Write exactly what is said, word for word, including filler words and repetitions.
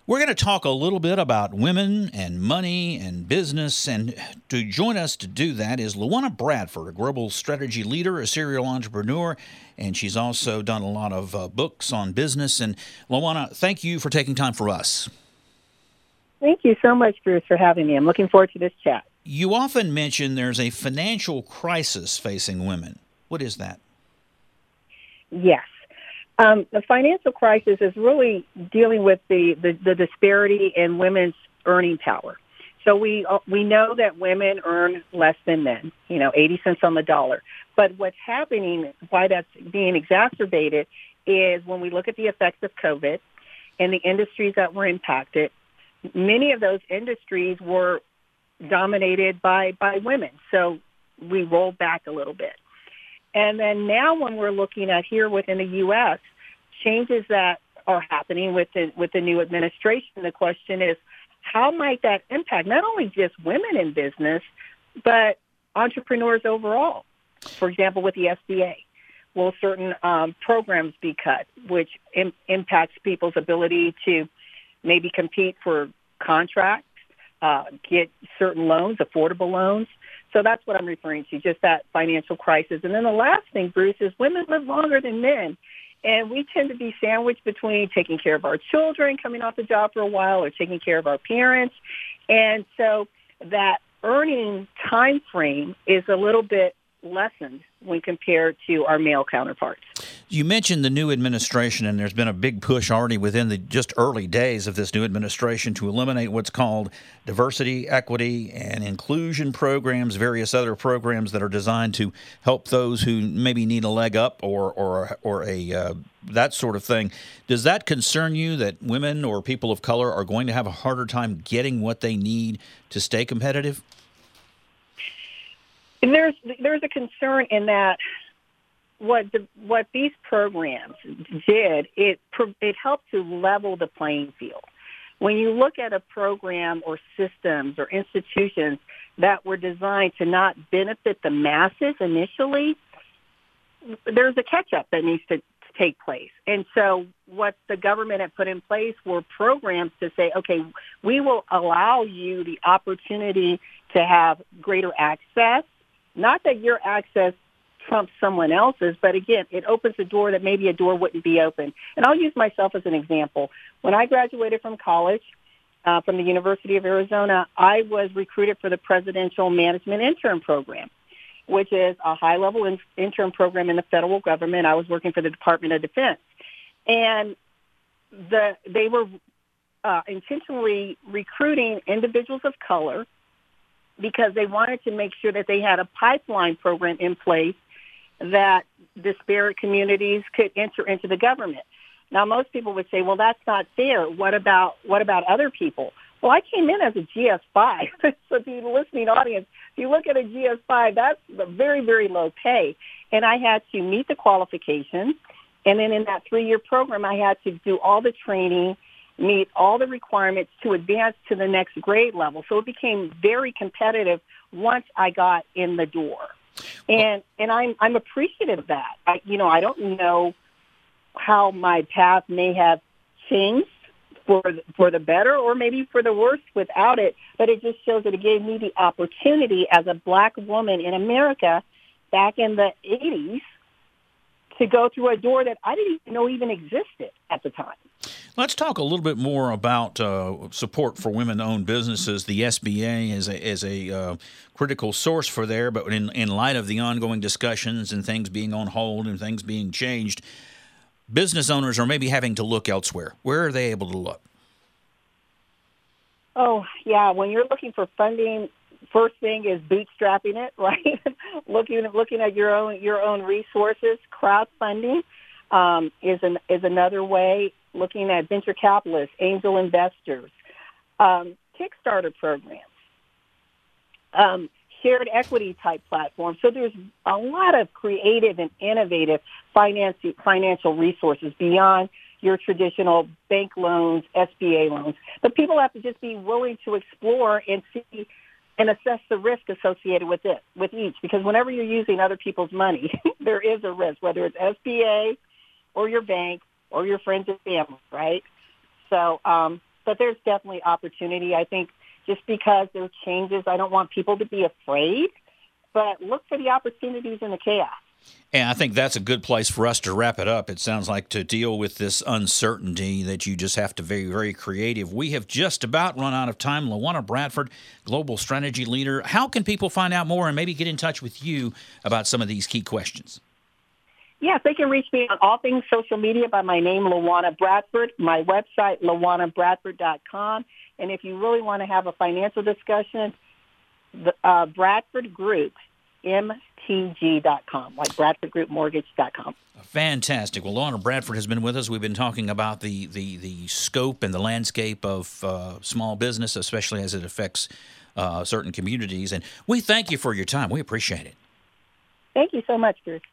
We're going to talk a little bit about women and money and business. And to join us to do that is Luana Bradford, a global strategy leader, a serial entrepreneur, and she's also done a lot of uh, books on business. And Luana, thank you for taking time for us. Thank you so much, Bruce, for having me. I'm looking forward to this chat. You often mention there's a financial crisis facing women. What is that? Yes. Um, the financial crisis is really dealing with the, the, the disparity in women's earning power. So we uh, we know that women earn less than men, you know, eighty cents on the dollar. But what's happening, why that's being exacerbated, is when we look at the effects of COVID and the industries that were impacted, many of those industries were dominated by, by women. So we rolled back a little bit. And then now when we're looking at here within the U S, changes that are happening with the, with the new administration, the question is, how might that impact not only just women in business, but entrepreneurs overall? For example, with the S B A, will certain um, programs be cut, which im- impacts people's ability to maybe compete for contracts, uh, get certain loans, affordable loans? So that's what I'm referring to, just that financial crisis. And then the last thing, Bruce, is women live longer than men. And we tend to be sandwiched between taking care of our children, coming off the job for a while, or taking care of our parents. And so that earning time frame is a little bit lessened when compared to our male counterparts. You mentioned the new administration, and there's been a big push already within the just early days of this new administration to eliminate what's called diversity, equity, and inclusion programs, various other programs that are designed to help those who maybe need a leg up or or or a uh, that sort of thing. Does that concern you that women or people of color are going to have a harder time getting what they need to stay competitive? And there's there's a concern in that what the, what these programs did, it it helped to level the playing field. When you look at a program or systems or institutions that were designed to not benefit the masses initially, there's a catch-up that needs to take place. And so what the government had put in place were programs to say, okay, we will allow you the opportunity to have greater access. Not that your access trumps someone else's, but again, it opens a door that maybe a door wouldn't be open. And I'll use myself as an example. When I graduated from college, uh, from the University of Arizona, I was recruited for the Presidential Management Intern Program, which is a high-level in- intern program in the federal government. I was working for the Department of Defense. And the they were uh, intentionally recruiting individuals of color because they wanted to make sure that they had a pipeline program in place that disparate communities could enter into the government. Now, most people would say, well, that's not fair. What about what about other people? Well, I came in as a G S five. So to the listening audience, if you look at a G S five, that's a very, very low pay. And I had to meet the qualifications. And then in that three-year program, I had to do all the training, meet all the requirements to advance to the next grade level. So it became very competitive once I got in the door. And and I'm I'm appreciative of that. I, you know, I don't know how my path may have changed for the, for the better or maybe for the worse without it, but it just shows that it gave me the opportunity as a black woman in America back in the eighties to go through a door that I didn't even know even existed at the time. Let's talk a little bit more about uh, support for women-owned businesses. The S B A is a, is a uh, critical source for there, but in, in light of the ongoing discussions and things being on hold and things being changed, business owners are maybe having to look elsewhere. Where are they able to look? Oh, yeah. When you're looking for funding, first thing is bootstrapping it, right? looking looking at your own your own resources. Crowdfunding um, is an is another way. Looking at venture capitalists, angel investors, um, Kickstarter programs, um, shared equity type platforms. So there's a lot of creative and innovative finance, financial resources beyond your traditional bank loans, S B A loans. But people have to just be willing to explore and see and assess the risk associated with it, with each. Because whenever you're using other people's money, there is a risk, whether it's S B A or your bank or your friends and family, right? So um, but there's definitely opportunity. I think just because there's changes, I don't want people to be afraid, but look for the opportunities in the chaos. And I think that's a good place for us to wrap it up. It sounds like to deal with this uncertainty that you just have to be very, very creative. We have just about run out of time. LaWanna Bradford, Global Strategy Leader. How can people find out more and maybe get in touch with you about some of these key questions? Yes, they can reach me on all things social media by my name, LaWanna Bradford, my website, lawanna bradford dot com. And if you really want to have a financial discussion, the uh, Bradford Group, M T G dot com, like Bradford Group Mortgage dot com. Fantastic. Well, LaWanna Bradford has been with us. We've been talking about the, the, the scope and the landscape of uh, small business, especially as it affects uh, certain communities. And we thank you for your time. We appreciate it. Thank you so much, Bruce.